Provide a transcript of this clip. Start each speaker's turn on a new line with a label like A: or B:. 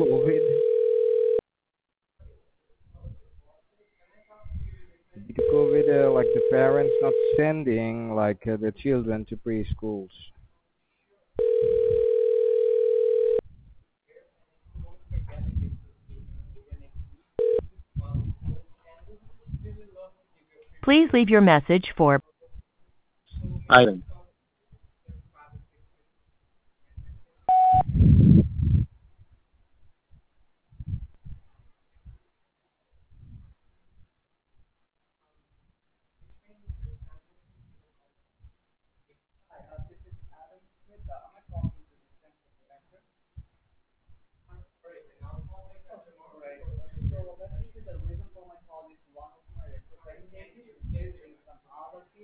A: COVID? Due to COVID, like the parents not sending like the children to preschools.
B: Please leave your message for
C: Item.